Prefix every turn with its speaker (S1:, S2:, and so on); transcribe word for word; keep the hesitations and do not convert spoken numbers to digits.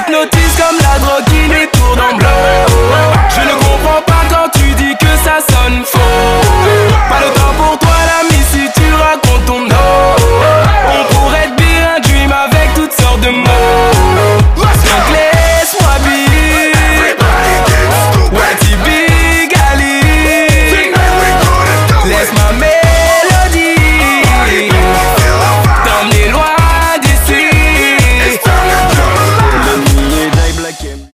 S1: Hypnotise comme la drogue qui les tourne en blanc. Je ne comprends pas quand tu dis que ça sonne faux. Pas le temps